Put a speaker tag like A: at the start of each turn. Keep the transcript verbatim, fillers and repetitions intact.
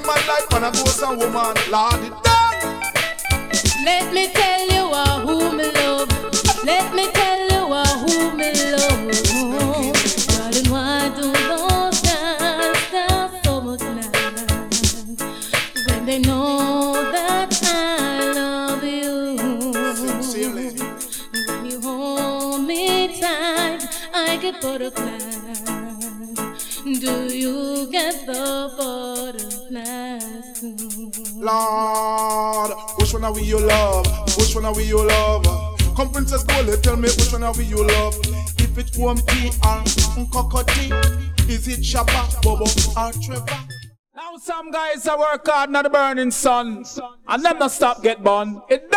A: man life and a ghost and woman. Lord, it done.
B: Let me tell you uh, who me love. Let me tell you uh, who me love. Darling, why do those guys have so much love when they know that I love you?
A: Sincerely.
B: When you hold me tight, I get butterflies. Do you get the butterflies too?
A: Lord, which one are we you love? Which one are we you love? Come Princess Gold, tell me which one are we you love? If it's Warm Tea or Nkokoti, is it Shabba, Bobo or Trevor?
C: Now some guys are work hard in the burning sun, and them not stop get burned. It